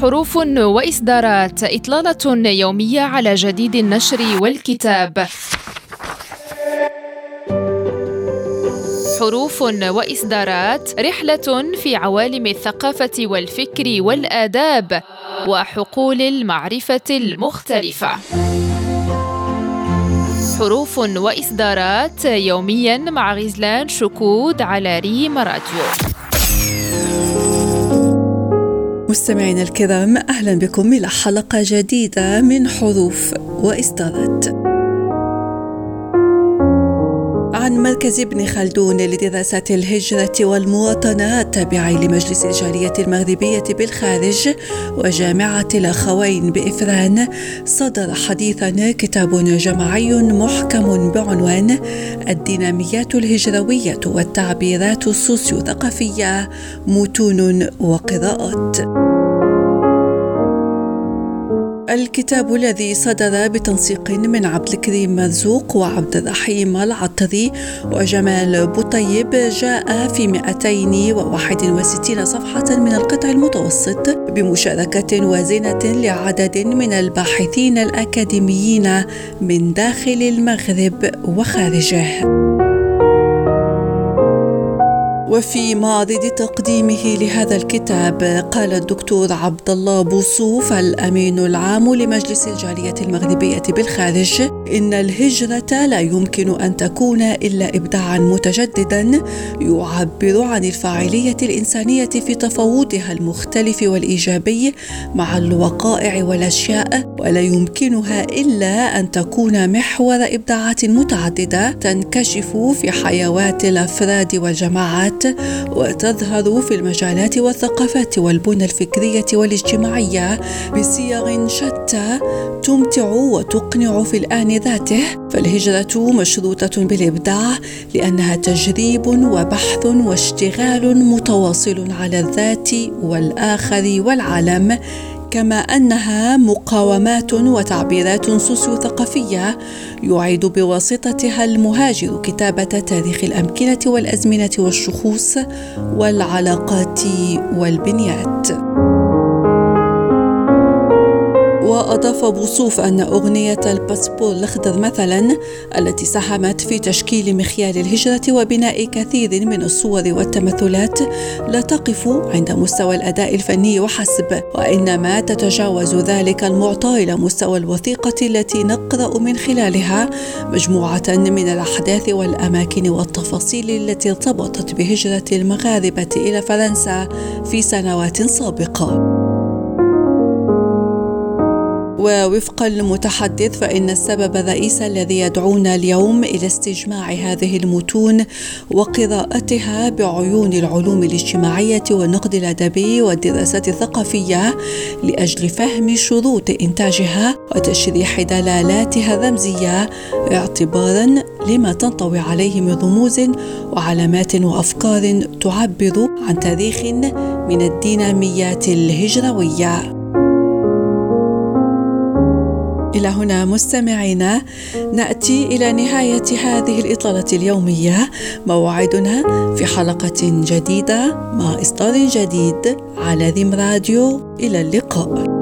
حروف وإصدارات، إطلالة يومية على جديد النشر والكتاب. حروف وإصدارات، رحلة في عوالم الثقافة والفكر والآداب وحقول المعرفة المختلفة. حروف وإصدارات يومياً مع غزلان شكود على ريم راديو. مستمعينا الكرام، أهلا بكم إلى حلقة جديدة من حروف وإصدارات. عن مركز ابن خلدون لدراسات الهجرة والمواطنة التابع لمجلس الجالية المغربية بالخارج وجامعة الأخوين بإفران، صدر حديثا كتاب جماعي محكم بعنوان الديناميات الهجروية والتعبيرات السوسيوثقافية، متون وقراءات. الكتاب الذي صدر بتنسيق من عبد الكريم مرزوق وعبد الرحيم العطري وجمال بطيب جاء في 261 صفحة من القطع المتوسط بمشاركة وازنة لعدد من الباحثين الأكاديميين من داخل المغرب وخارجه. وفي معرض تقديمه لهذا الكتاب قال الدكتور عبد الله بوصوف الأمين العام لمجلس الجالية المغربية بالخارج إن الهجرة لا يمكن أن تكون إلا إبداعا متجددا يعبر عن الفاعلية الإنسانية في تفاوضها المختلف والإيجابي مع الوقائع والأشياء، ولا يمكنها إلا أن تكون محور إبداعات متعددة تنكشف في حيوات الأفراد والجماعات وتظهر في المجالات والثقافات والبنى الفكرية والاجتماعية بصيغ شتى تمتع وتقنع في الآن ذاته. فالهجرة مشروطة بالإبداع لأنها تجريب وبحث واشتغال متواصل على الذات والآخر والعالم، كما أنها مقاومات وتعبيرات سوسيوثقافية يعيد بواسطتها المهاجر كتابة تاريخ الأمكنة والأزمنة والشخوص والعلاقات والبنيات. وأضاف بوصوف أن أغنية الباسبور الأخضر مثلا التي ساهمت في تشكيل مخيال الهجرة وبناء كثير من الصور والتمثلات لا تقف عند مستوى الأداء الفني وحسب، وإنما تتجاوز ذلك المعطى إلى مستوى الوثيقة التي نقرأ من خلالها مجموعة من الأحداث والأماكن والتفاصيل التي ارتبطت بهجرة المغاربة إلى فرنسا في سنوات سابقة. ووفق المتحدث فإن السبب الرئيسي الذي يدعونا اليوم إلى استجماع هذه المتون وقراءتها بعيون العلوم الاجتماعية والنقد الأدبي والدراسات الثقافية لأجل فهم شروط إنتاجها وتشريح دلالاتها الرمزية اعتبارا لما تنطوي عليه من رموز وعلامات وأفكار تعبر عن تاريخ من الديناميات الهجروية. إلى هنا مستمعينا نأتي إلى نهاية هذه الإطلالة اليومية، موعدنا في حلقة جديدة مع إصدار جديد على ريم راديو. إلى اللقاء.